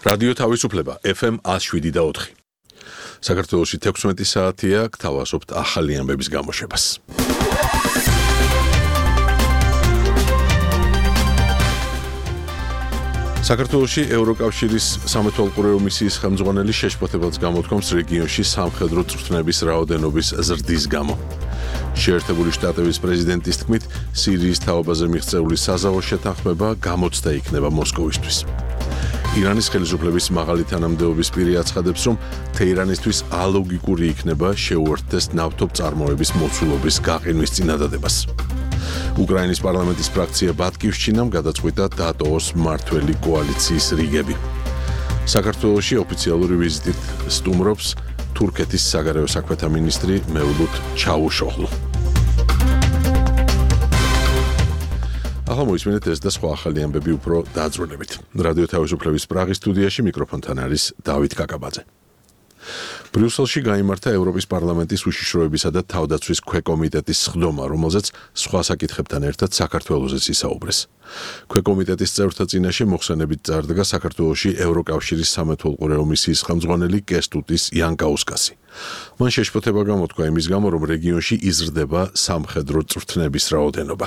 რადიო თავისუფლება FM 107.4. საქართველოში 16 საათია, გთავაზობთ ახალი ამბების გამოშვებას. საქართველოში ევროკავშირის სამეთვალყურეო მისიის ხელმძღვანელი შეშფოთებელს გამოთქვამს რეგიონში სამხედრო წვრთნების რაოდენობის ზრდის გამო. შეერთებული შტატების პრეზიდენტის თქმით, სირიის თაობაზე მიღწეული საზავო შეთანხმება გამოცდა იქნება მოსკოვისთვის. ირანის ხელისუფლების მაღალი თანამდებობის პირი აცხადებს, რომ თეირანისთვის ალოგიკური იქნება შეუერთდეს ნავთობწარმოების მოცულობის გაყინვის წინადადებას. უკრაინის პარლამენტის ფრაქცია ბატკივშჩინამ გადაწყვიტა დატოვოს მმართველი კოალიციის რიგები. საქართველოში ოფიციალური ვიზიტით სტუმრობს თურქეთის საგარეო საქმეთა მინისტრი მევლութ ჩავუშოღლუ. ახლა მოისმინეთ ეს და სხვა ახალი ამბები უფრო დაძრულებით. რადიო თავისუფლების პრაღის სტუდიაში მიკროფონთან არის დავით კაკაბაძე. ბრიუსელში გაიმართა ევროპის პარლამენტის უშიშროებისა და თავდაცვის ქვეკომიტეტის სხდომა, რომელზეც სხვა საკითხებთან ერთად საქართველოსაც ისაუბრეს. ქვეკომიტეტის წევრთა წინაშე მოხსენებით წარდგა საქართველოში ევროკავშირის სამეთვალყურეო მისიის ხელმძღვანელი კესტუტის იანკაუსკასი. მან შეშფოთება გამოთქვა იმის გამო, რომ რეგიონში იზრდება სამხედრო წვრთნების რაოდენობა.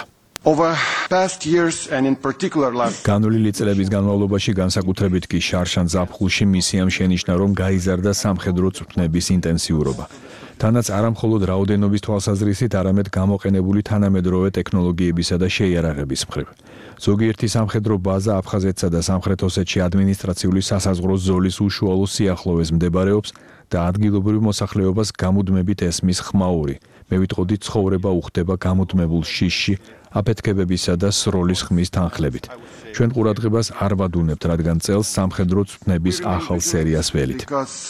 განვლილი წლების განმავლობაში განსაკუთრებით კი შარშან ზაფხულში მისიამ შენიშნა, რომ გაიზარდა სამხედრო წვრთნების ინტენსიურობა. თანაც არა მხოლოდ რაოდენობის თვალსაზრისით, არამედ გამოყენებული თანამედროვე ტექნოლოგიებისა და შეიარაღების მხრივ. ზოგიერთი სამხედრო ბაზა აფხაზეთსა და სამხრეთ ოსეთში ადმინისტრაციული სასაზღვრო ზოლის უშუალო სიახლოვეს მდებარეობს და ადგილობრივ მოსახლეობას გამუდმებით ესმის ხმაური. მე ვიტყოდი, ცხოვრება უხდება გამუდმებულ შიშში, აფეთქებებისა და სროლის ხმის თანხლებით. ჩვენ ყურადღებას არ ვადუნებთ, რადგან წელს სამხედრო წვრთნების ახალ სერიას ველით.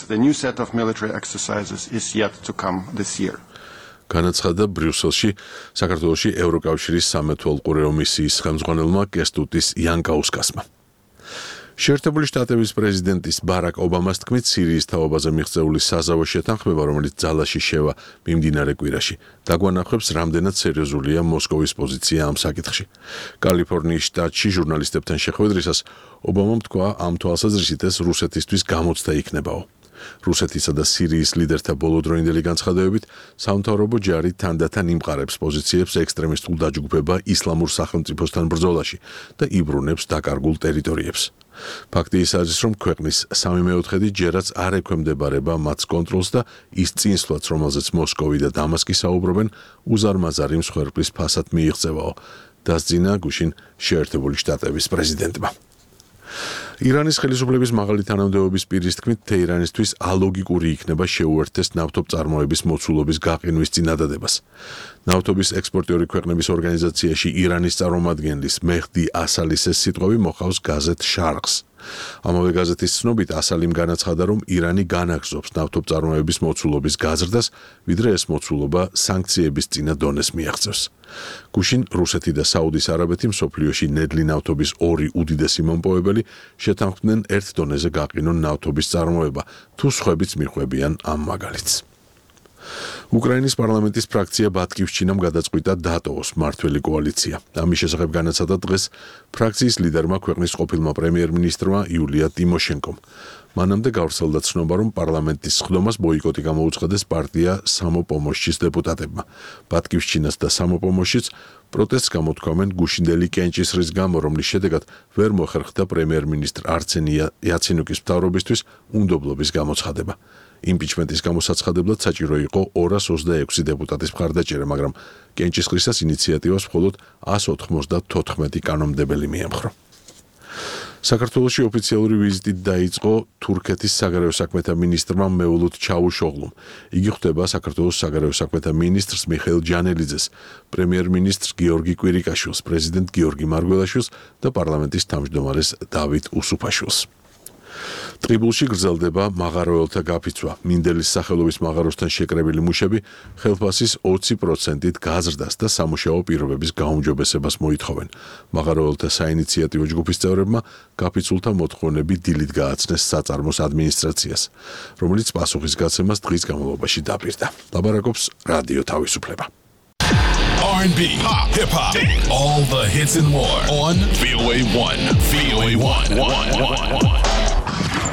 განაცხადა ბრიუსელში საქართველოში ევროკავშირის სამეთვალყურეო მისიის ხელმძღვანელმა კესტუტის იანკაუსკასმა. შეერთებული შტატების პრეზიდენტის ბარაკ ობამას თქმით, სირიის თაობაზე მიღწეული საზავო შეთანხმება, რომელიც ძალაში შევა მიმდინარე კვირაში, დაგვანახებს, რამდენად სერიოზულია მოსკოვის პოზიცია ამ საკითხში. კალიფორნიის შტატში ჟურნალისტებთან შეხვედრისას ობამამ თქვა, ამ თვალსაზრისით ეს რუსეთისთვის გამოცდა იქნებაო. რუსეთისა და სირიის ლიდერთა ბოლოდროინდელი განცხადებებით, სამთავრობო ჯარი თანდათან იმყარებს პოზიციებს ექსტრემისტულ დაჯგუფება ისლამურ სახელმწიფოსთან ბრძოლაში და იბრუნებს დაკარგულ ტერიტორიებს. ფაქტი ის არის, რომ ქვეყნის 3/4 ჯერაც არ ექვემდებარება მათს კონტროლს და ის წინსვლაც, რომელზეც მოსკოვი და დამასკი საუბრობენ, უზარმაზარი მსხვერპლის ფასად მიიღწევაო, დასძინა გუშინ შეერთებული შტატების პრეზიდენტმა. ირანის ხელისუფლების მაღალი თანამდებობის პირის თქმით, თეირანისთვის ალოგიკური იქნება შეუერთდეს ნავთობწარმოების მოცულობის გაყინვის წინადადებას. ნავთობის ექსპორტიორი ქვეყნების ორგანიზაციაში ირანის წარმომადგენლის მეჰდი ასალისეს სიტყვები მოყავს გაზეთ შარყს. ამავე გაზეთის ცნობით ასალიმ განაცხადა, რომ ირანი განაგრძობს ნავთობწარმოების მოცულობის გაზრდას, ვიდრე ეს მოცულობა სანქციების წინა დონეს მიაღწევს. გუშინ რუსეთი და საუდის არაბეთი მსოფლიოში ნედლი ნავთობის ორი უდიდესი მომპოვებელი შეთანხმდნენ ერთ დონეზე გაყინონ ნავთობის წარმოება, თუ სხვებიც მიხვებიან ამ მაგალითს. უკრაინის პარლამენტის ფრაქცია ბატკივშჩინამ გადაწყვიტა დატოვოს მმართველი კოალიცია. ამის შესახებ განაცხადა დღეს ფრაქციის ლიდერმა ქვეყნის ყოფილმა პრემიერ-მინისტრმა იულია ტიმოშენკომ. მანამდე გავრცელდა ცნობა, რომ პარლამენტის სხდომას ბოიკოტი გამოუცხადეს პარტია სამოპომოშჩის დეპუტატებმა. ბატკივშჩინას და სამოპომოშჩიც პროტესტს გამოთქვამენ გუშინდელი კენჭისყრის გამო, რომლის შედეგად ვერ მოხერხდა პრემიერ-მინისტრ არსენი იაცენიუკის მთავრობისთვის უნდობლობის გამოცხადება. იმპიჩმენტის გამოსაცხადებლად საჭირო იყო 226 დეპუტატის მხარდაჭერა, მაგრამ კენჭისყრისას ინიციატივას მხოლოდ 194 კანონმდებელი მიემხრო. საქართველოში ოფიციალური ვიზიტით დაიწყო თურქეთის საგარეო საქმეთა მინისტრმა მევლութ ჩავუშოღლუმ. იგი ხვდება საქართველოს საგარეო საქმეთა მინისტრს მიხეილ ჯანელიძეს, პრემიერ-მინისტრს გიორგი კვირიკაშვილს, პრეზიდენტ გიორგი მარგველაშვილს და პარლამენტის თავმჯდომარეს დავით უსუფაშვილს. ტყიბულში გრძელდება მაღაროელთა გაფიცვა. მინდელის სახელობის მაღაროსთან შეკრებილი მუშები ხელფასის 20%-ით გაზრდას და სამუშაო პირობების გაუმჯობესებას მოითხოვენ. მაღაროელთა საინიციატივო ჯგუფის წევრებმა გაფიცულთა მოთხოვნები დილით გააცნეს საწარმოს ადმინისტრაციას, რომელიც პასუხისგაცემას დღის განმავლობაში დაპირდა. ლაბარაკობს რადიო თავისუფლება. R&B, pop, hip-hop, all the hits and more on VOA1. VOA1.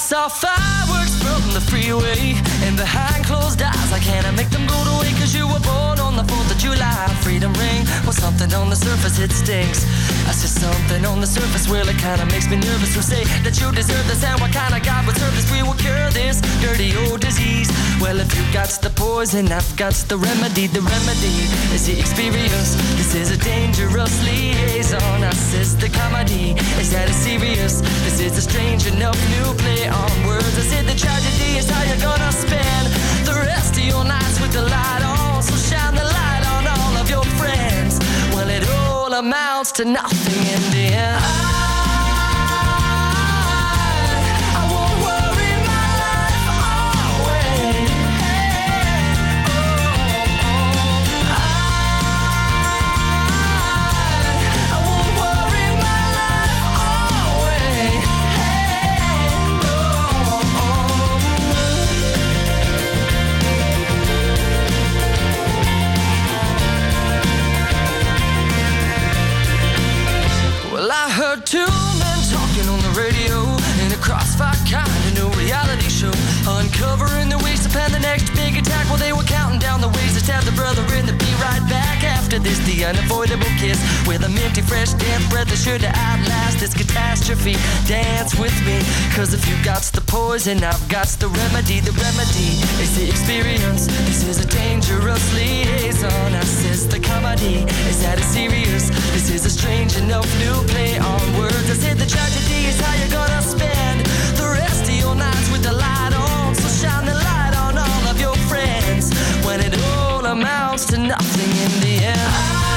saw fireworks from the freeway, and behind closed eyes I can't make them go away. Cause you were born on the 4th of July. Freedom ring, well something on the surface it stinks. I said something on the surface, well it kinda makes me nervous. To say that you deserve this, and what kind of God would serve this? We will cure this dirty old disease. Well if you got the poison, I've got the remedy. The remedy is the experience. This is a dangerous liaison. I says the comedy, is that it's serious? This is a strange enough new play on words. I said the tragedy is how you're gonna spend the rest of your nights with the light on. So shine the light on all of your friends. Well it all amounts to nothing in the end. I won't worry my life away. I won't worry my life away. Well, I heard two men talking on the radio in a crossfire kind of new reality show, uncovering the ways to plan the next big attack. Well, they were counting down the ways to stab the brother in the be right back after this. The unavoidable kiss with a minty fresh damp breath is sure to outlast this catastrophe. Dance with me, cause if you got the poison, I've got the remedy. The remedy is the experience. This is a dangerous liaison. I says the comedy, is that it's serious? This is a strange enough new play on words. I said the tragedy is how you're gonna spend the rest of your nights with the light on. So shine the light on all of your friends when it all amounts to nothing in the end.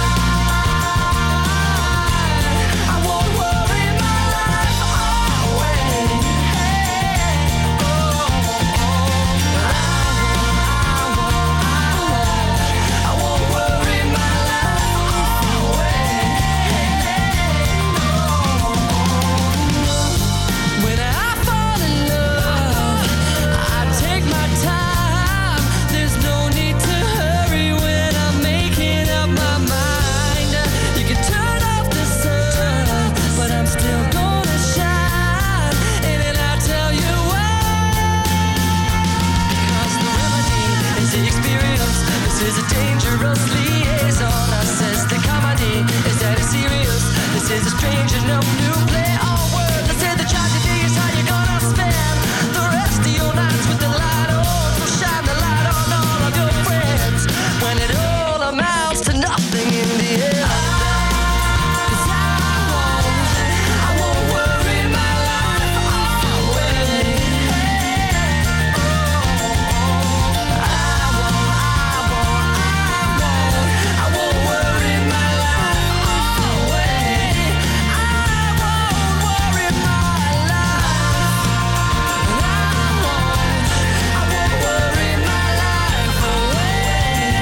I won't worry my life away. I won't worry my life away. When I fall in love, I take my time. There's no need to hurry when I'm making up my mind. You can turn off the sun, but I'm still gonna shine. And then I'll tell you why. Because the remedy is the experience. This is a dangerous liaison. I says the comedy is that it's serious. This is a strange enough new play on words. I said the tragedy is how you're gonna spend the rest of your nights with the light on. So shine the light on all of your friends when it all amounts to nothing in the end. 'Cause I won't worry my life away. I won't worry my life away. I won't worry my life. I won't worry my life away.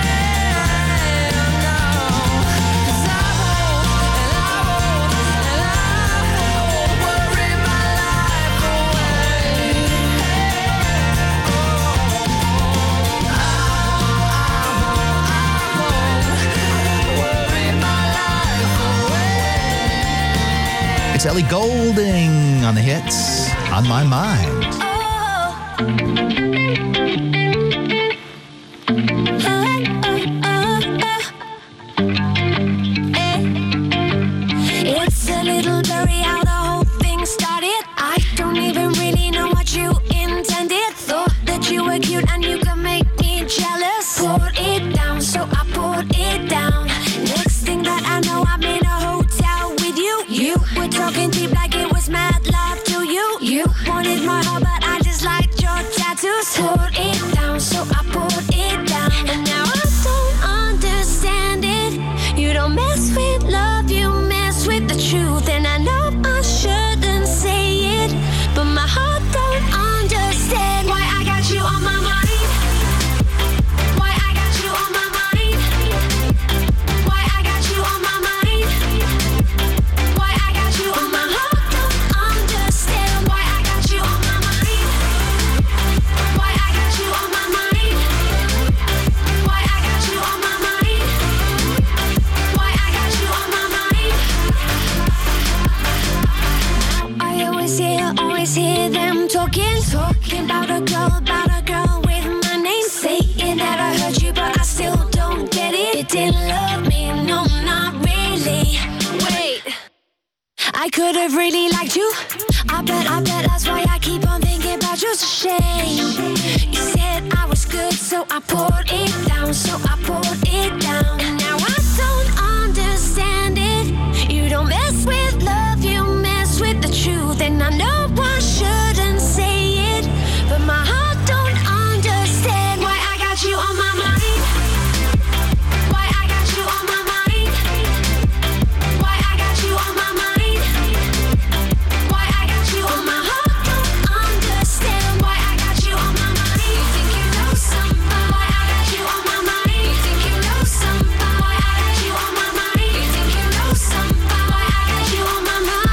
No, 'cause I won't worry my life away. It's Ellie Goulding on the hits On My Mind. It's a little blurry how the whole thing started. I don't even really know what you intended. Thought that you were cute and you could make me jealous. Poured it down, so I poured it down. Next thing that I know, I'm in a hotel with you. You were talking deep like it was mad love to you. You wanted my heart, but I just liked your tattoos. Poured it down, so I poured it down. And now I don't understand it. You don't mess with love, you mess with the truth. And I know I shouldn't say it, but my heart don't understand why I got you on my mind. Why I got you on my mind. Why I got you on my mind. Why I got you on my heart don't understand why I got you on my mind. Why I got could have really liked you. I bet that's why I keep on thinking about you. It's a shame. You said I was good, so I poured it down, And now I don't understand it. You don't mess with love, you mess with the truth. And I know I shouldn't say it, but my heart don't understand why I got you on my mind. Why I got you on my mind. Why I got you on my mind. Why I got you on my heart don't understand why I got you on my mind. You think you know something? Why I got you on my mind. You think you know something? Why I got you on my mind. You think you know something? Why I got you on my mind.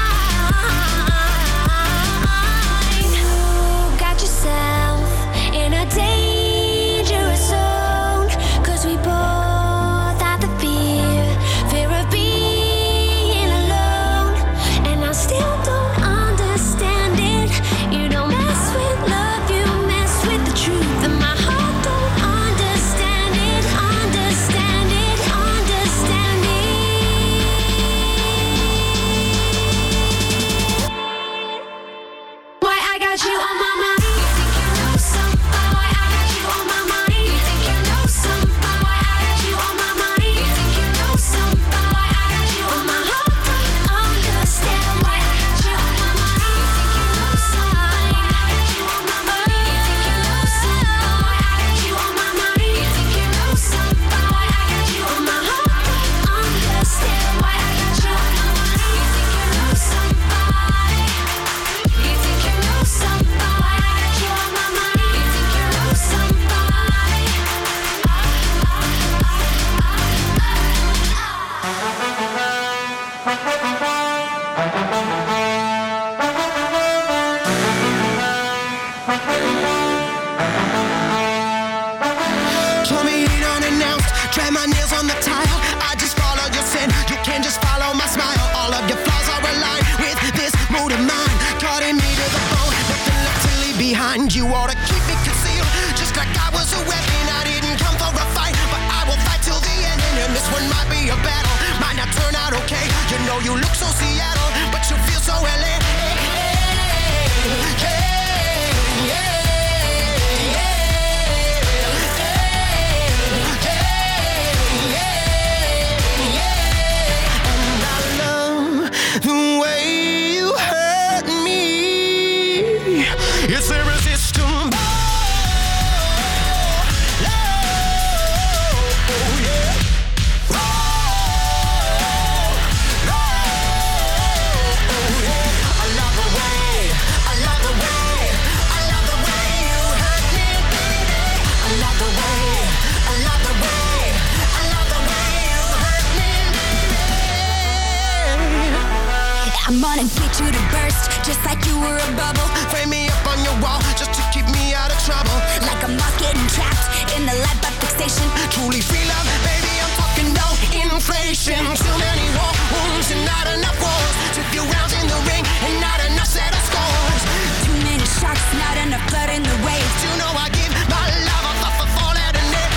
You got yourself in a dangerous zone, 'cause we both have the fear of being alone. And I still don't understand it. You don't mess with love, you mess with the truth. And my heart don't understand it, understand it. Why I got you on my mind. You think you know something? Why I got you on my mind. You think you know something? Why I got you on my mind. You think you know something? Why I got you on my heart don't understand why I got you on my mind. You think you know something? Why I got you on my mind. You think you know something? Why I got you on my mind. You think you know something? Why I got you on my heart don't understand why I got you on my mind. You think you know something? You think you know something? Why I got you on my mind. You think you know something? Told me it unannounced, drag my nails on the tile. I just follow your sin, you can just follow my smile. All of your flaws are aligned with this mood of mine. Cutting me to the bone, nothing left to leave behind. You ought to keep it concealed, just like I was a weapon. I didn't come for a fight, but I will fight till the end. And this one might be a battle, might not turn out okay. You know you look so Seattle, but you feel so LA. The way you hurt me, it's irresistible. I love the way you hurt me, baby. I love the way you hurt me, baby. I'm gonna get you to burst, just like you were a bubble. Frame me up on your wall just to keep me out of trouble. Like I'm lost getting trapped in the light by fixation. Truly free love, baby, I'm talking no inflation. Too many war wounds and not enough wars. Too few rounds in the ring and not enough set of scores. Too many sharks, not enough blood in the waves. You know I give my love a fall at a net.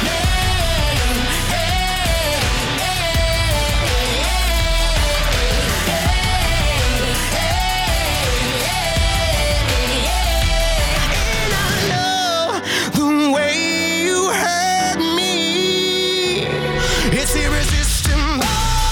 And I know the way you hurt me, it's irresistible.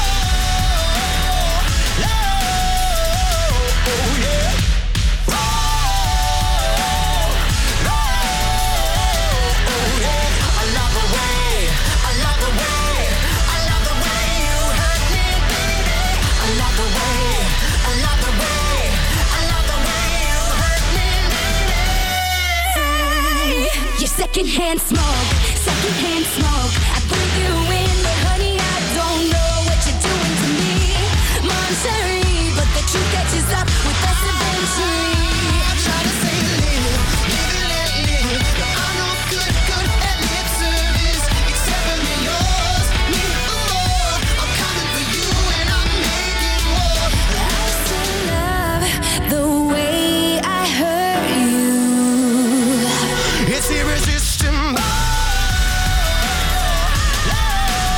Secondhand smoke. I breathe you in, but honey, I don't know what you're doing to me. Monterey, but the truth catches up with us eventually. I try to say live it, let live. But I'm no good at lip service, except for me, yours, me, more. I'm coming for you and I'm making war. I still love the way I hurt you. It's irresistible.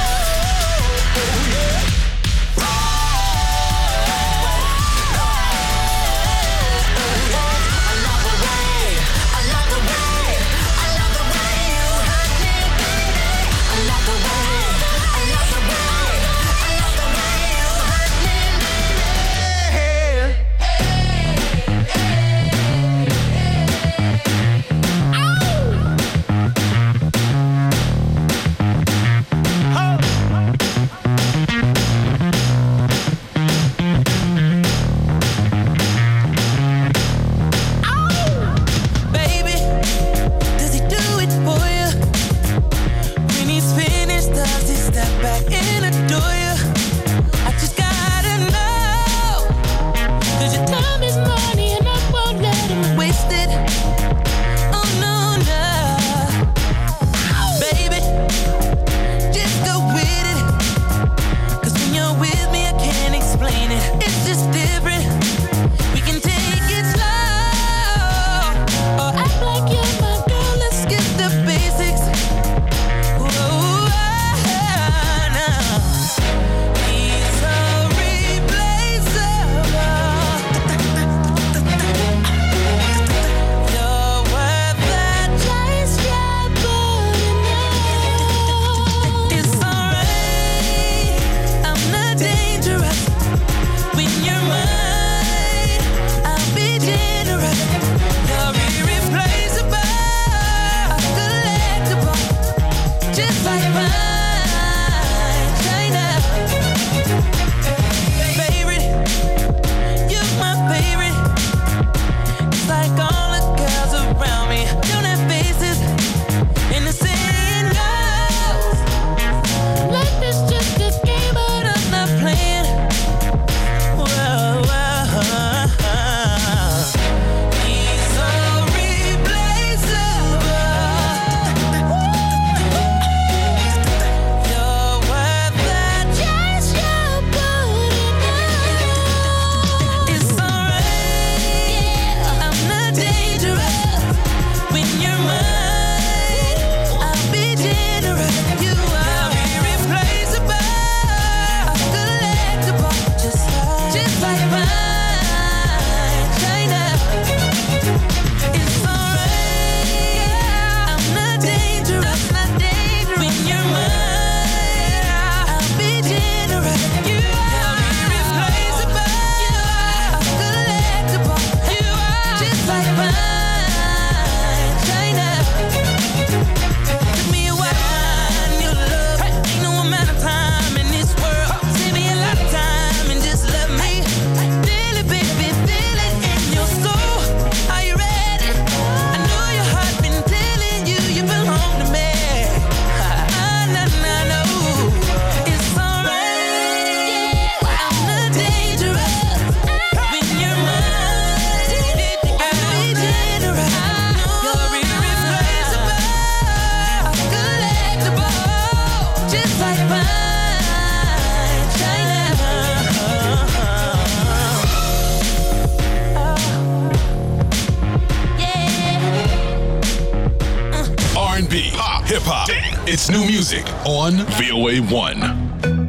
R&B, pop, hip hop. It's new music on VOA1.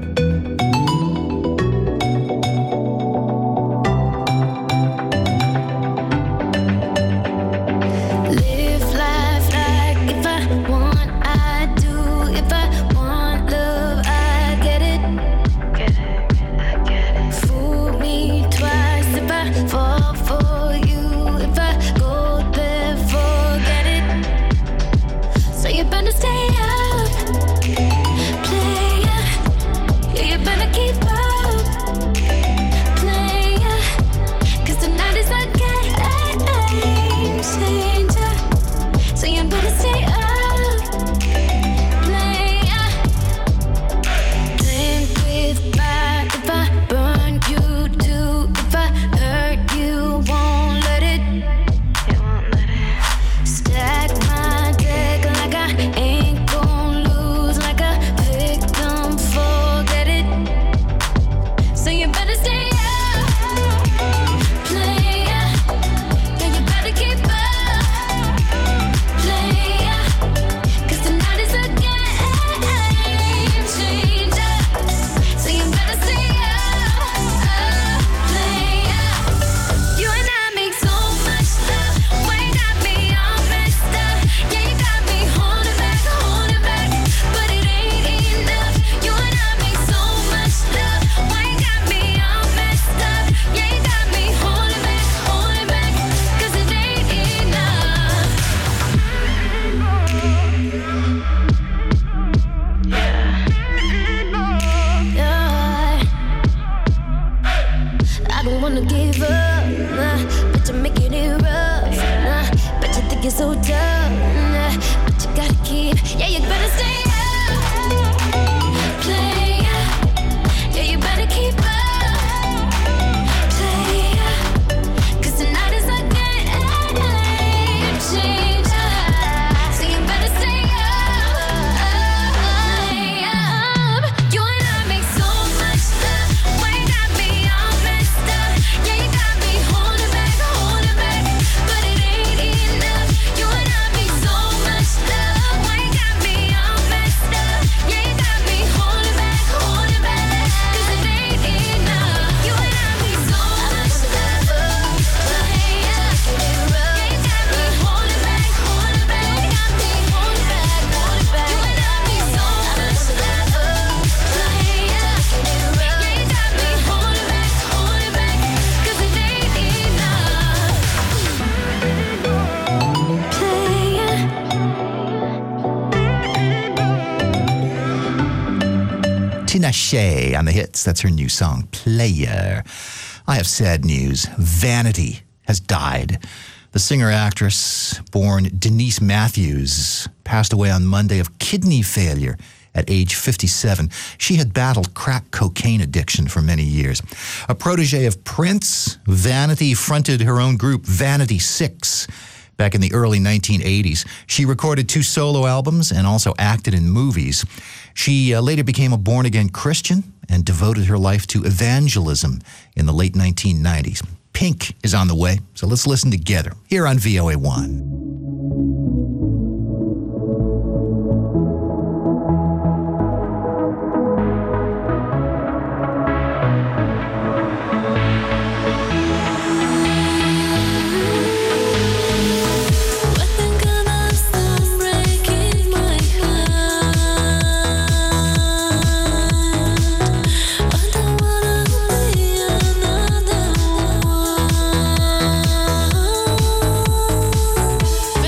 Live life like if I want, I do. If I want love, I get it. Fool me twice if I fall for you. If I go there, forget it. So you better stay up, player. Yeah, you better keep up, player. 'Cause tonight is a game changer. So you better stay up, player. Playing with fire. If I burn you too, if I hurt you, won't let it. Stack my deck like I ain't gon' lose, like a victim, forget it. So you better stay up, player. Yeah, you better keep up, player. 'Cause tonight is a game changer. So you better stay up, player. You and I make so much love. Why you got me all messed up? Yeah, you got me holding back, but it ain't enough. You and I make so much love. Why you got me all messed up? Yeah, you got me holding back, 'cause it ain't enough. Yeah. I don't wanna give up, nah, but you're making it rough, nah, but you think it's so tough, nah, but you gotta keep, yeah, you better stay up, player, yeah, you better keep up, player, 'cause tonight is a game changer, so you better stay up, you and I make so much love, why you got me all messed up, yeah, you got me holding back, but it ain't enough, you and I make so much love, why you got me all messed up, yeah, you got me holding back, 'cause it ain't enough, you and I make so much love, player, yeah, you got me holding back, you got me holding back, you and I make so much love, player, yeah, you got me holding back, 'cause it ain't enough, player. Tinashe on the hits. That's her new song, Player. I have sad news. Vanity has died. The singer-actress, born Denise Matthews, passed away on Monday of kidney failure at age 57. She had battled crack cocaine addiction for many years. A protege of Prince, Vanity fronted her own group, Vanity Six, back in the early 1980s. She recorded 2 solo albums and also acted in movies. She later became a born-again Christian and devoted her life to evangelism in the late 1990s. Pink is on the way, so let's listen together here on VOA1. I don't wanna be another one.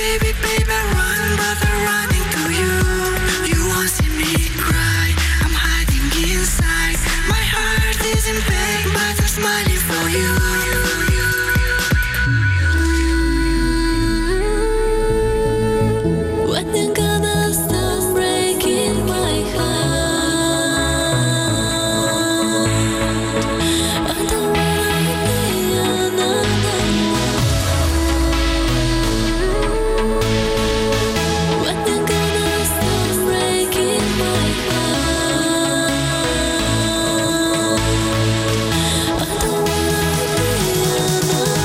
baby, baby, run, but they're running to you. You won't see me cry, I'm hiding inside. My heart is in pain, but I'm smiling for you. When you're gonna stop breaking my heart, I don't wanna be another. When you're gonna stop breaking my heart, I don't wanna be another.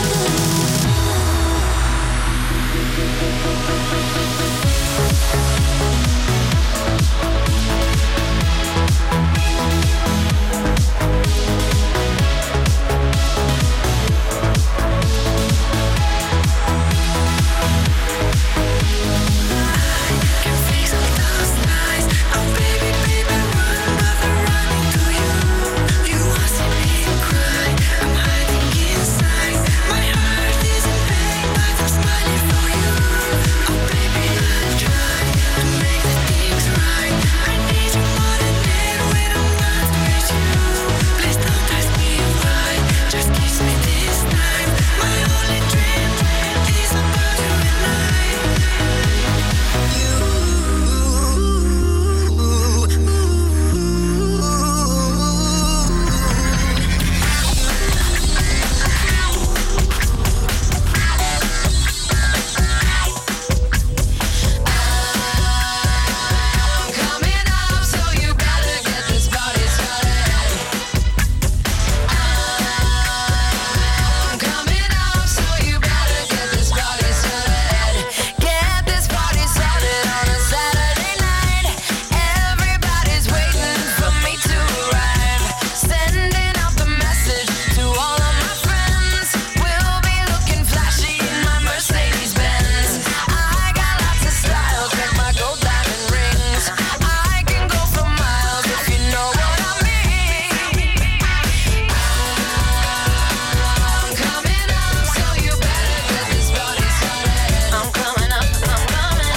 Can fix all those lies. Oh baby, baby, run, but they're running to you. You won't see me cry, I'm hiding inside. My heart is in pain, but I'm smiling for you. Oh baby, I'll try to make the things right. I need you more than ever when I'm not with you. Please don't ask me why, just kiss me this time. My only dream is about you and I. Coming up, so you better get this party started. I'm coming up, so you better get this party started. Get this party started on a Saturday night. Everybody's waiting for me to arrive. Sending out the message to all of my friends. We'll be looking flashy in my Mercedes Benz. I got lots of style, check my gold diamond rings. I can go for miles if you know what I mean. I'm coming up, so you better get this party started. I'm coming up, I'm coming.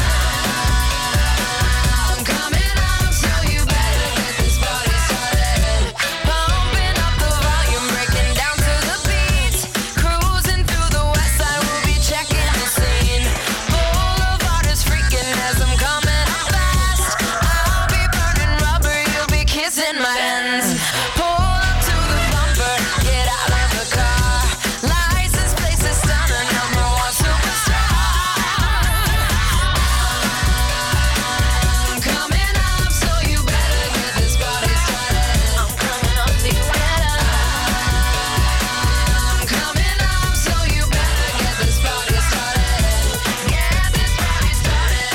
I'm coming up, so you better get this party started. Pumping up the volume, breaking down to the beat. Cruising through the west side, we'll be checking the scene. Boulevard is freaking as I'm coming up fast. I'll be burning rubber, you'll be kissing my hands. Pull up to the bumper, get out of the car. License plate is stunning, number one superstar. I'm coming up, so you better get this party started. I'm coming up, so you better. I'm coming up, so you better get this party started. Get this party started.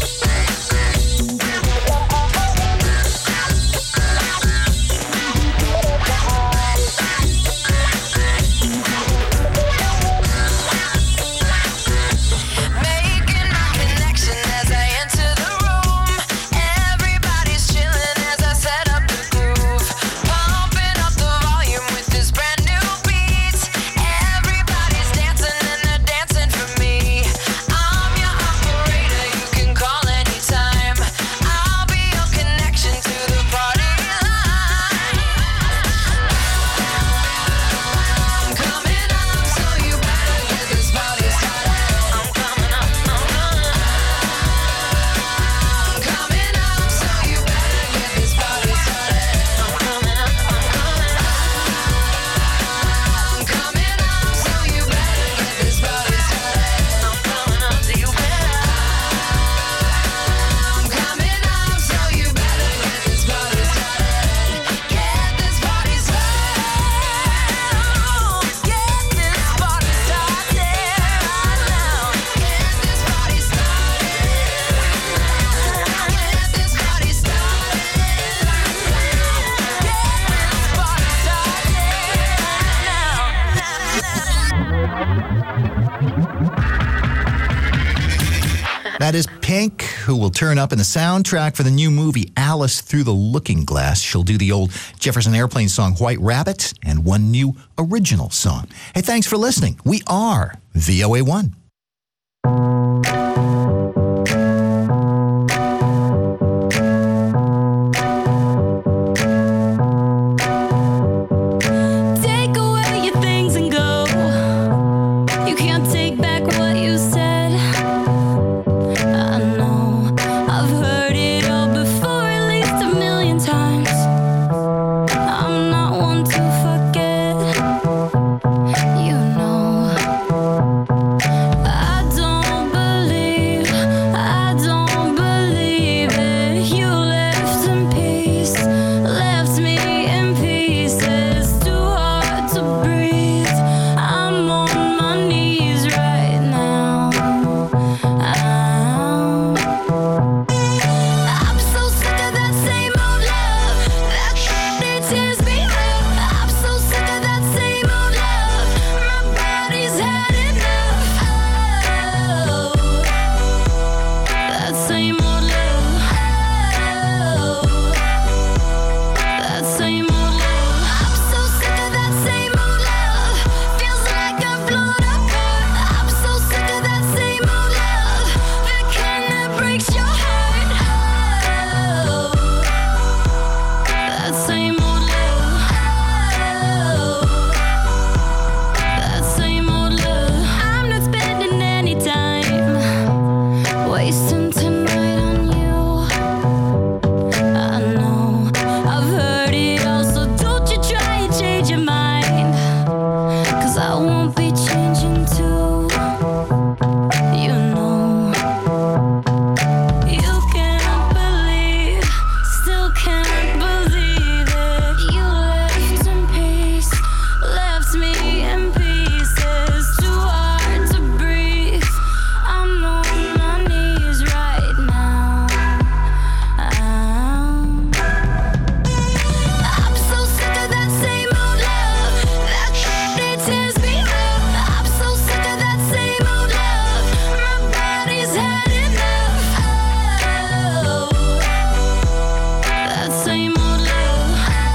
Making my connection as I enter the room. Everybody's chilling as I set up the groove. Pumping up the volume with this brand new beat. Everybody's dancing and they're dancing for me. I'm your operator, you can call anytime. I'll be your connection to the party line. I'm coming up, so you better get this party started. I'm coming up, I'm coming. I'm coming up, so you better get this party started. I'm coming up, I'm coming. I'm coming up, so you better get this party started. I'm coming up, so you better. I'm coming up, so you better get this party started. Get this party started. Get this party started right now. Get this party started. Get this party started. That is Pink, who will turn up in the soundtrack for the new movie Alice Through the Looking Glass. She'll do the old Jefferson Airplane song White Rabbit and one new original song. Hey, thanks for listening. We are VOA1. cannot take back what you said. I know I've heard it all before, at least a million times. I'm not one to forget. You know I don't believe it. You left in peace, left me in pieces. Too hard to breathe. I'm on my knees right now. I'm so sick of that same old love. That it tears me up. I'm so sick of that same old love. My body's had enough. Oh, that same old love. That same old love. I'm so sick of that same old love. Feels like I'm blown apart. I'm so sick of that same old love. The kind that breaks your heart. Oh, that same old love. That same old love. I'm not spending any time wasting tonight on you. I know I've heard it all, so don't you try and change your mind, 'cause I won't be changing too. You know you can't believe, still can't believe it. You left in peace, left me in pieces. Too hard to breathe. I'm on my knees right now. I'm so sick of that same old love. That it tears me up. I'm so sick of that same old love. My body's had enough. Oh, that same old love.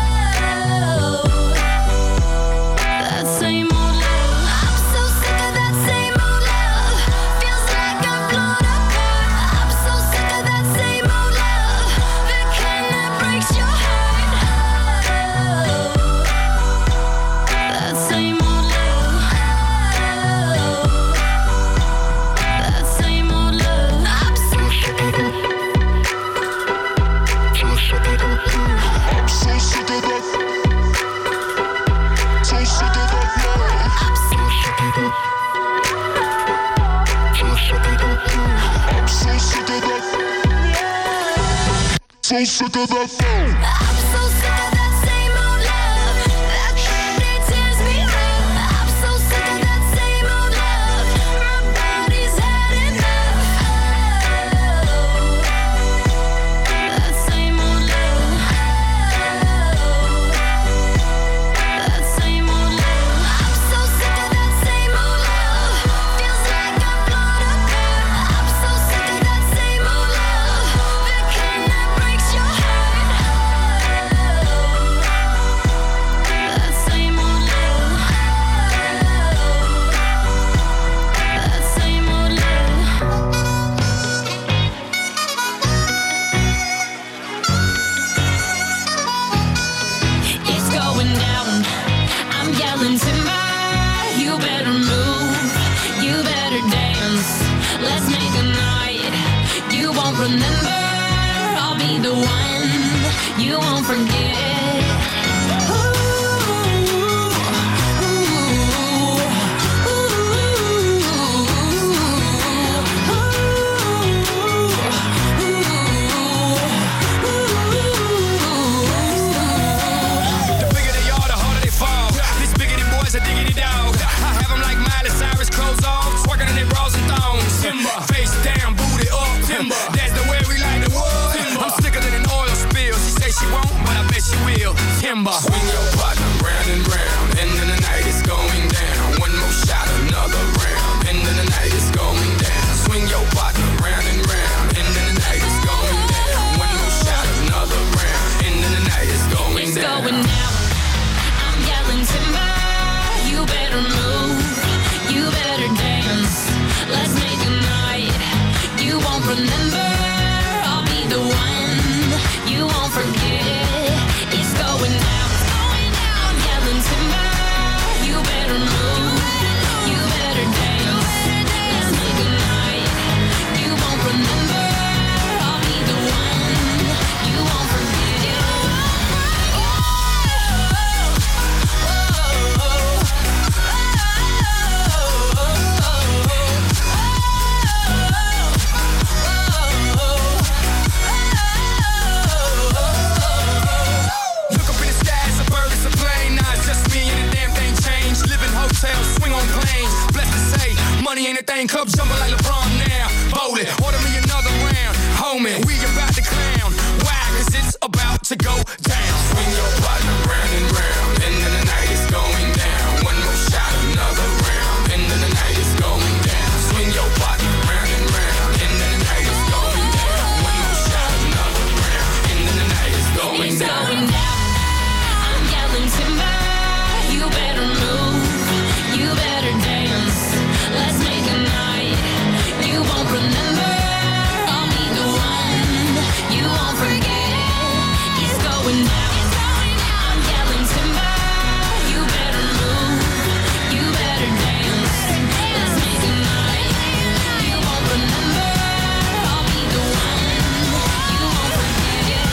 That same old love. I'm so sick of that same old love. Feels like I'm blown apart. I'm so sick of that same old love. The kind that breaks your heart. That same old love. That same old love. I'm so sick of it. I'm so sick of that. So sick of that. So sick of that love. I'm so sick of it. So sick of that. I'm so sick of that. So sick of that phone. I'm so sick of that same old love. That it tears me up. I'm so sick of that same old love. My body's had enough. That same old love. That same old love. I'm so sick of that same old love. Feels like I'm blown apart. I'm so sick of that same old love. The kind that breaks your heart. That same old love. That same old love. It's going down. I'm yelling timber. You better move. You better dance. Let's make a night you won't remember. I'll be the one you won't forget. Ooh, The bigger they are, the harder they fall. These biggity boys are diggity dog. I have them like Miley Cyrus, clothes off, twerking in their bras and thongs. Face down, booty up. That's the way we like the wood. I'm sicker than an oil spill. She say she won't, but I bet she will. Timber. Swing your partner round and round. End of the night is going down. One more shot, another round. End of the night is going down. Swing your partner round and round. End of the night is going down. One more shot, another round. End of the night is going it's down. going down. I'm yelling timber. You better move. You better dance. Let's make a night you won't remember. I'll be the one you won't forget. It's going down. champagne cup jumping like LeBron now. Bowling, order me another round. Homie, we about to clown. Why? Cause it's about to go down. Swing your partner round and round. And then the night is going down. One more shot, another round. And then the night is going down. Swing your partner round and round. And then the night is going down. One more shot, another round. And then the night is going down. It's going down. I'm yelling timber. You better move. You better dance. Let's make a night you won't remember. I'll be the one you won't forget. It's going down. I'm yelling timber. You better move. You better dance. Let's make a night you won't remember. I'll be the one you won't forget.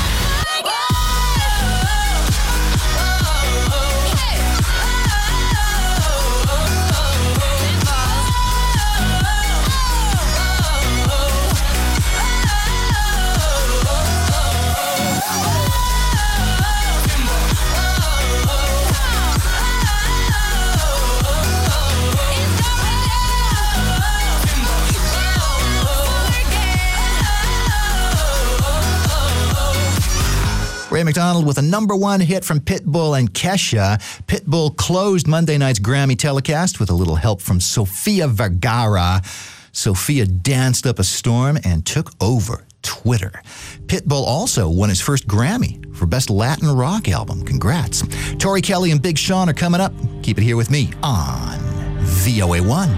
Ray McDonald with a #1 hit from Pitbull and Kesha. Pitbull closed Monday night's Grammy telecast with a little help from Sofia Vergara. Sofia danced up a storm and took over Twitter. Pitbull also won his first Grammy for Best Latin Rock Album. Congrats. Tori Kelly and Big Sean are coming up. Keep it here with me on VOA1.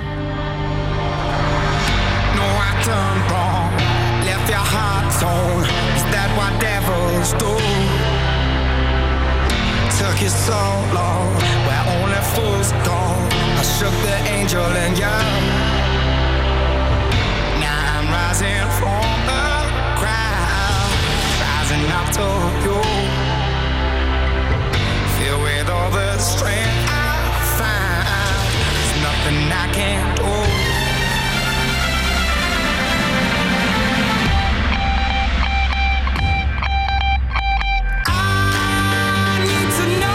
No, I done wrong. Left your heart torn. Is that what devils do? Took you so long, where only fools go. I shook the angel in you. Now I'm rising from the ground, rising up to you. Filled with all the strength I find. There's nothing I can't do.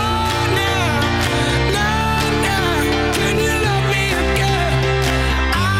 Can you love me again? I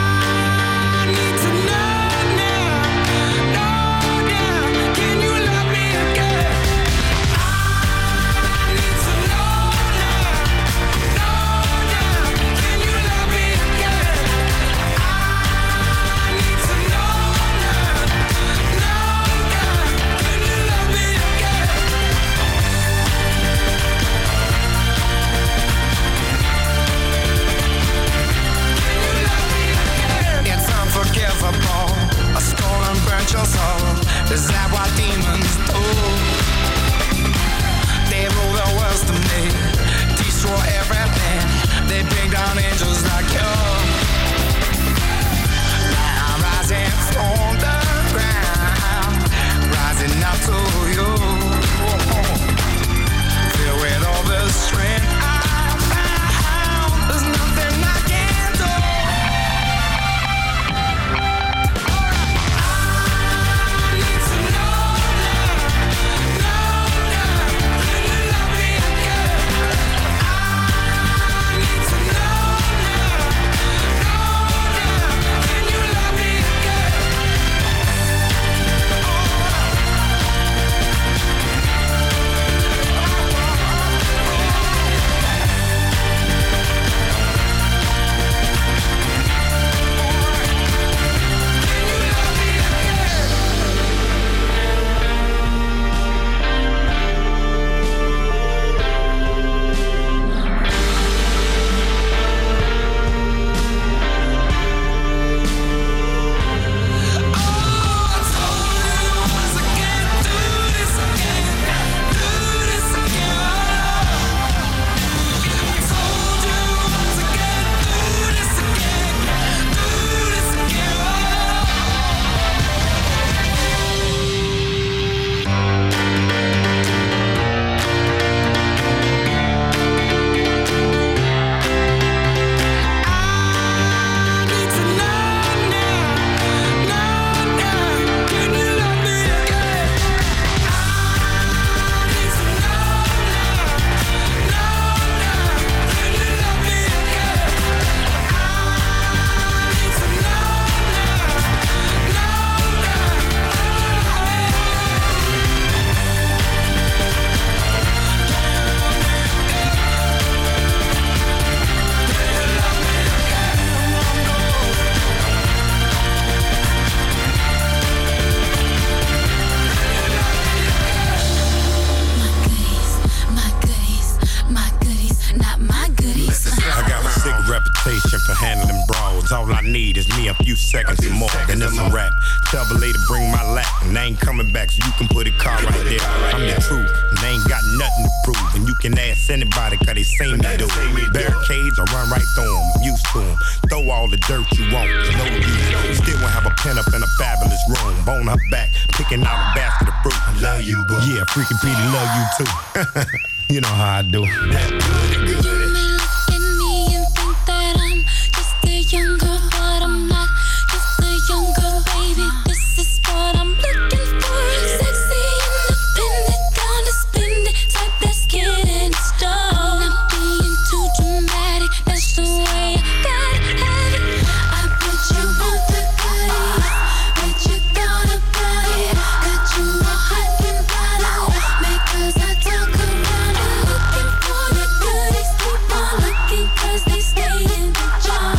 All I need is me a few seconds and more, then it's a wrap. Tell the lady bring my lap, and I ain't coming back, so you can put a car right there. I'm the truth, and they ain't got nothing to prove. And you can ask anybody, cause they seen me do it. Barricades, I run right through them, I'm used to them. Throw all the dirt you want, no use. Still won't have a pen up in a fabulous room. Bone her back, picking out a basket of fruit. I love you, boo. Yeah, freaking Petey love you too. You know how I do. That good, good. You may look at me and think that I'm just a young girl, but I'm not just a young girl, baby. This is what I'm looking for. Sexy, independent, down to spend it, type that's getting started. I'm not being too dramatic, that's the way I gotta have it. I bet you want the goodies, bet you got about it. Got you all hot and bothered, because I talk around it. Looking for the goodies, keep on looking, cause they stay in the jar.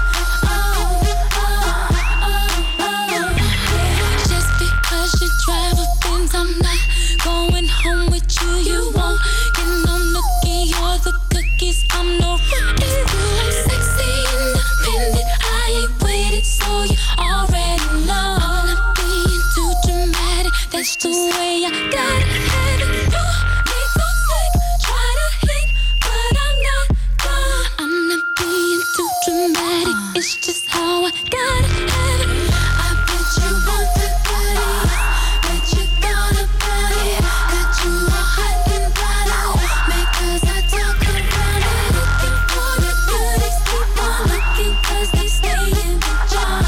Just because you drive a Benz, I'm not going home with you. You won't get no nookie or the cookies. I'm no rookie. I'm sexy, independent. I ain't waited, so you already know. I'm not being too dramatic. That's the way I gotta have it. You make no slick, try to hit, but I'm not done. I'm not being too dramatic. It's just how I gotta have it. I bet you want the goodies, bet you got about it. Got you all hot and bothered, because I talk around it. Looking for the goodies, keep on looking, cause they stay in the jar.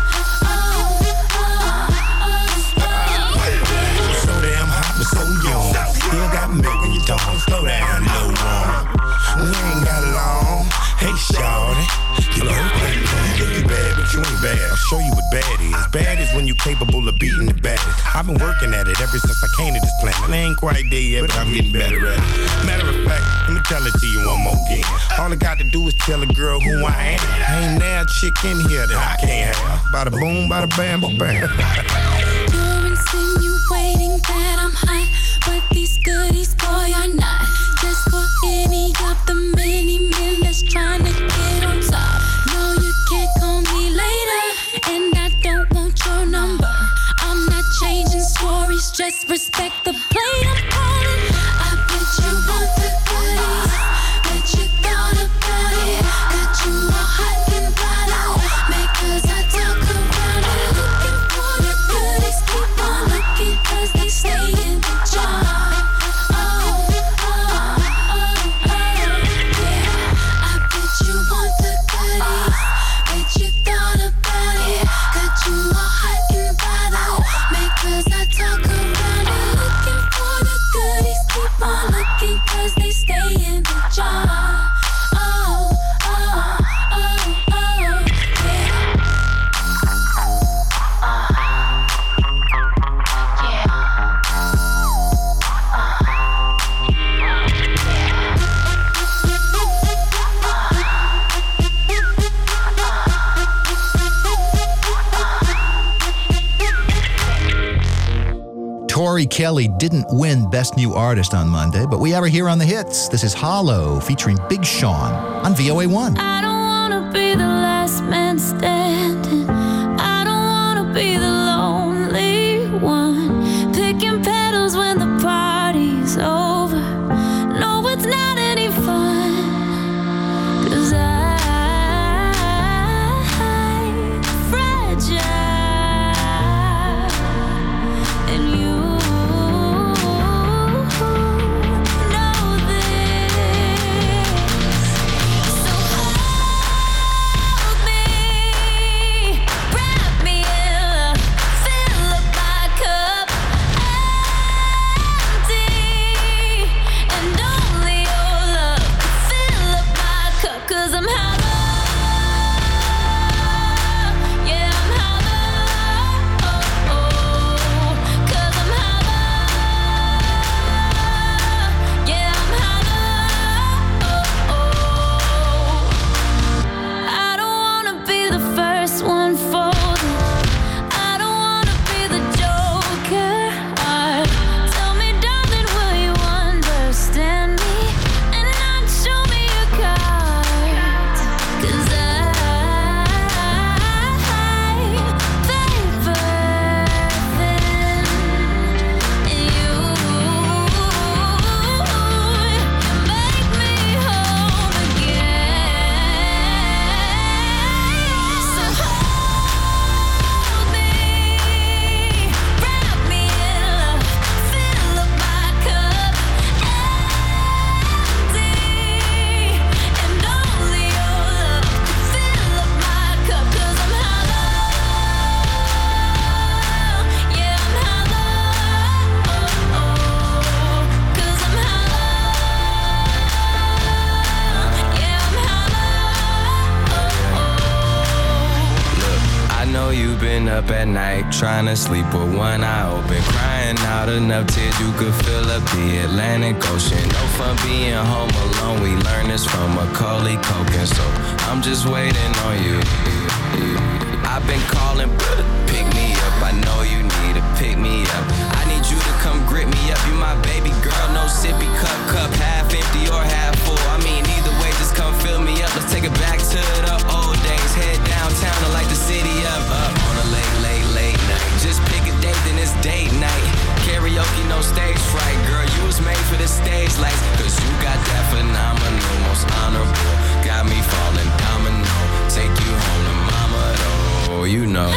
So damn hot, but so young. Still got milk in your tongue. Slow down, little one. We ain't got long. Hey, shawty. You know, you bad, but you ain't bad. I'll show you what bad is. Bad is when you capable of beating the baddest. I've been working at it ever since I came to this planet. I ain't quite there yet, but I'm getting better at it. Matter of fact, let me tell it to you one more again. All I got to do is tell a girl who I am. Ain't there a chick in here that I can't have. Bada boom, bada bam, ba bam. You're insinuating that I'm hot, but these goodies, boy, are not. Just for any of the many men that's trying to get on top. No, you can't call me later, and I don't want your number. I'm not changing stories, just respect the plate I'm calling. I bet you want the goodies, bet you got about it. Got you all hot and bothered, because I talk around it. Looking for the goodies, keep on looking, cause they stay in the jar. I bet you want the goodies, bet you thought about it. Got you all hot and bothered, because I talk around it. Looking for the goodies, keep on looking, cause they stay in the jar. Tori Kelly didn't win Best New Artist on Monday, but we have her here on the hits. This is Hollow featuring Big Sean on VOA1. I don't wanna be the last man standing. I don't wanna be the lonely one, picking petals when the party's over. No, it's not any fun, 'cause I'm fragile, and you know this. So hold me you've been up at night, trying to sleep with one eye open, crying out enough tears you could fill up the Atlantic Ocean. No fun being home alone, we learned this from Macaulay Culkin, so I'm just waiting on you. I've been calling, pick me up, I know you need to pick me up. I need you to come grip me up, you my baby girl, no sippy cup, half empty or half full. I mean, either way, just come fill me up. Let's take it back to the old days. Head downtown to light the city up on a late night. Just pick a date, then it's date night. Karaoke, no stage fright. Girl, you was made for the stage lights. Cause you got that phenomenal, most honorable. Got me falling domino. Take you home to mama, though, you know.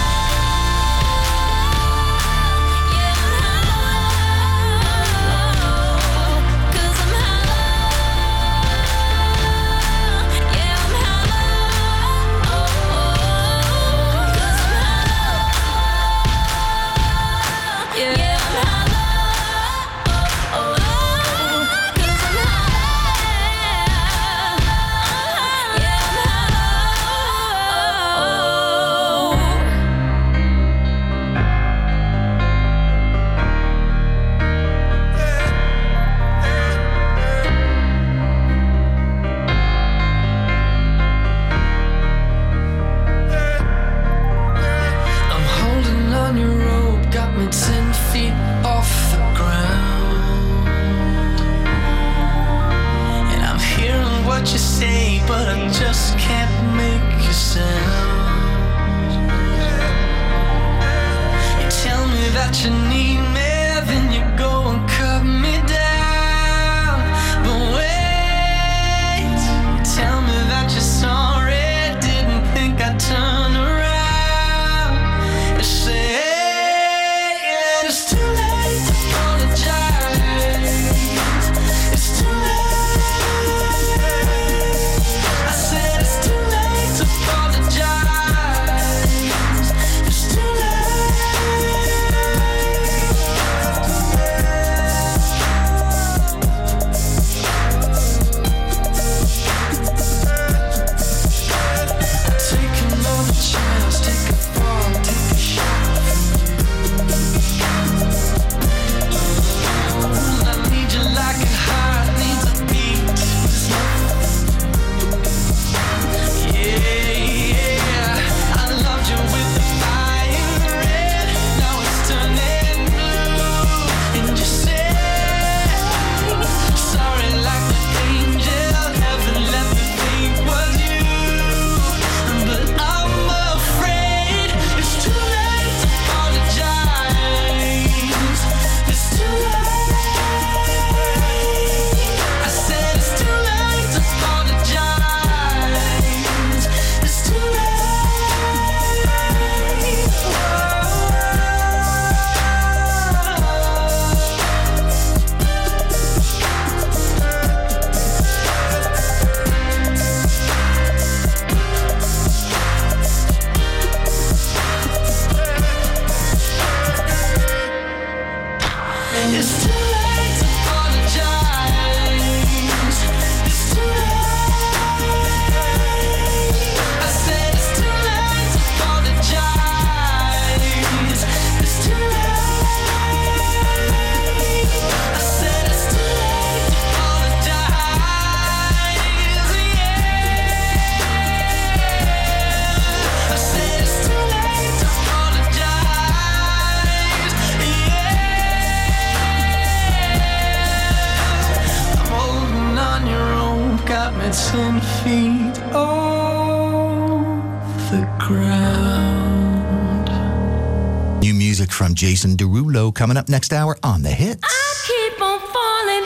From Jason Derulo coming up next hour on The Hits. I keep on falling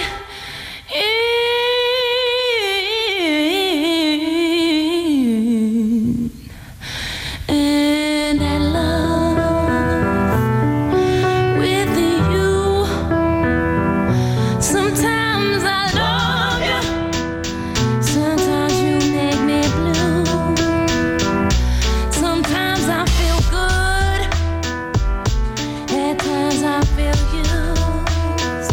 in, and I love with you. Sometimes I love you, sometimes you make me blue. Sometimes I feel good, at times I feel used.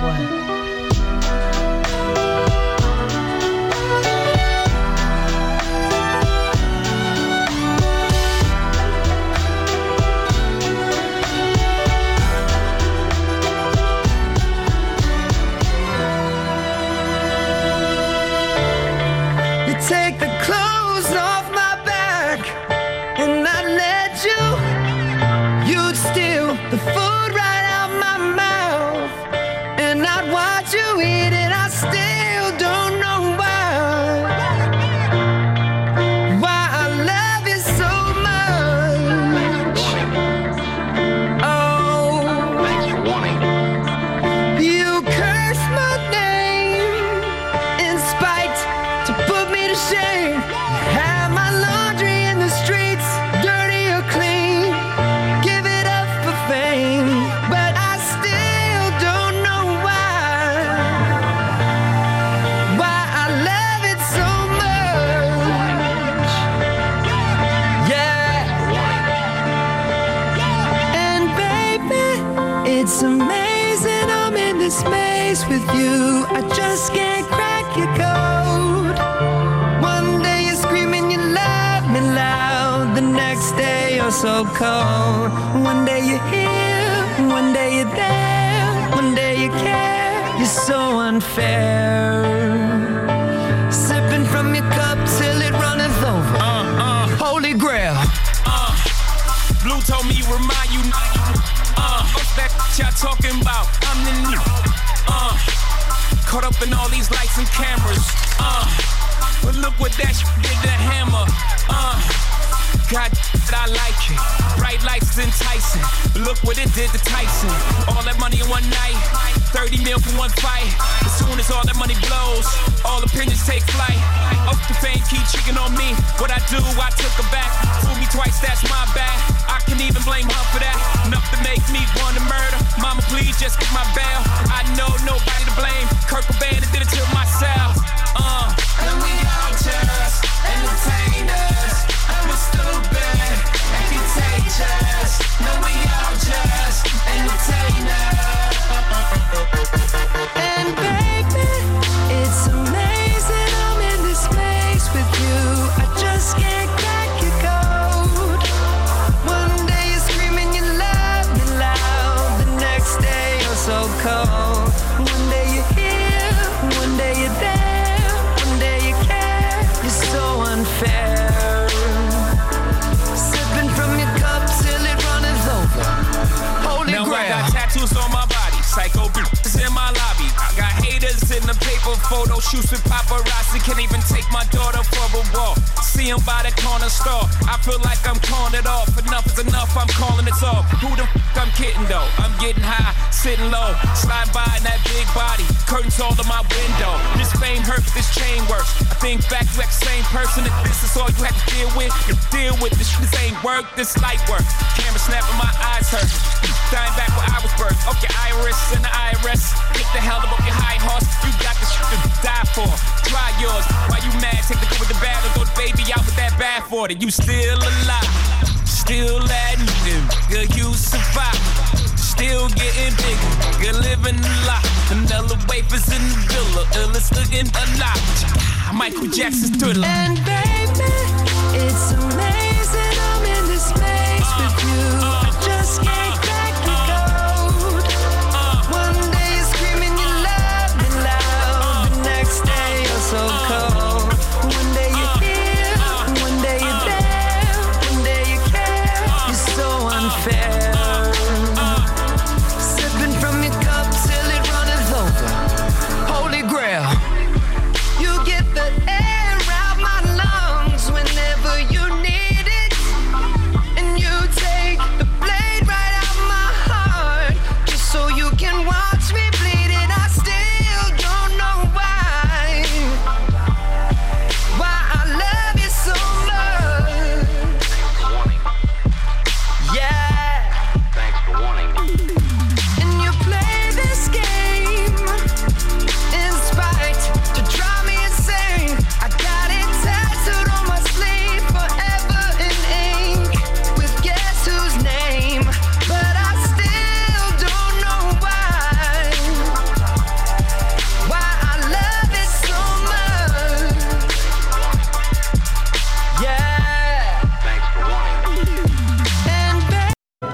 You take the clothes off my back and I let you. You'd steal the food right out my mouth and I'd watch you eat it. I still don't know why I love you so much. Oh, you curse my name in spite to put me to shame. Have my laundry in the streets, dirty or clean. Give it up for fame, but I still don't know why I love it so much. Yeah. And baby, it's amazing I'm in this maze with you. I just can't crack your code. One day you're screaming you love me loud, the next day you're so cold. One day you're here, one day you're there, one day you care. You're so unfair. Sipping from your cup till it runneth over. Holy grail. Blue told me remind you. What's that y'all talking about? I'm the new. Caught up in all these lights and cameras. But look what that did to Hammer. God, I like it. Bright lights is enticing. But look what it did to Tyson. All that money in one night. 30 mil for one fight. As soon as all that money blows, all opinions take flight. Up the fame, keep cheating on me. What I do, I took her back. Fool me twice, that's my bad. I can even blame her for that. Enough to make me want to murder. Mama, please just get my bail. I know nobody to blame. Kurt Cobain did it to myself. And we all just entertainers. And we're stupid and contagious. No, we all just entertainers. And baby, it's amazing I'm in this space with you. I just can't crack your code. One day you're screaming you love me loud, the next day you're so cold. One day you're here, one day you're there, one day you care. You're so unfair. Sipping from your cup till it runneth over. Holy Now grail. I got tattoos on my body. Psycho bitches in my lobby. I got haters in the paper photo shoots with paparazzi. Can't even take my daughter for a walk. See him by the corner store. I feel like I'm calling it off. Enough is enough, I'm calling it off. Who the f*** I'm kidding though? I'm getting high, sitting low. Slide by in that big body. Curtains all in my window. This fame hurts, this chain works. I think back to that same person. If this is all you have to deal with, you deal with this. This ain't work, this light work. Camera snapping, my eyes hurt. Dying back where I was birthed. Up your iris and the IRS. Get the hell up your high horse. You got this shit to die for. Try yours. Why you mad? Take the good with the bad or throw the baby out with that bad for it. You still alive. Still admitting. Good, you survive. Still getting bigger. Good living a lot. Vanilla wafers in the villa. Illest looking alive. Michael Jackson's Thriller. And baby, it's amazing I'm in this space with you. I just can't crack your code. One day you're screaming you love me loud, the next day you're so cold. One day you're here, one day you're there, one day you care. You're so unfair. Sipping from your cup till it runneth over. Holy grail. You get the air out my lungs whenever you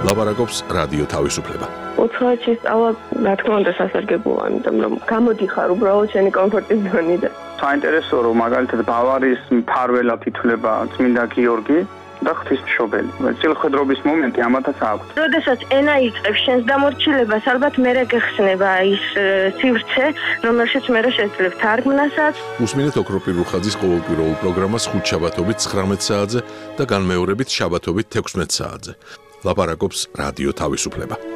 ლაპარაკობს რადიო თავისუფლება. უცხოეთში სწავლა, რა თქმა უნდა, სასარგებლოა, იმიტომ რომ გამოდიხარ უბრალოდ შენი კომფორტის ზონიდან. საინტერესო რომ მაგალითად ბავარიის მფარველად ითვლება წმინდა გიორგი და ღვთისმშობელი. წილხვედრობის მომენტი ამათაც აქვს. როდესაც ენა იწყებს შენს დამორჩილებას, ალბათ მერე გეხსნება ის სივრცე, რომელშიც მერე შეძლებ თარგმნასაც. უსმინეთ ოქროპირ რუხაძის ყოველკვირეულ პროგრამას ხუთშაბათობით 19 საათზე და განმეორებით შაბათობით 16 საათზე. ლაპარაკობს რადიო თავისუფლება.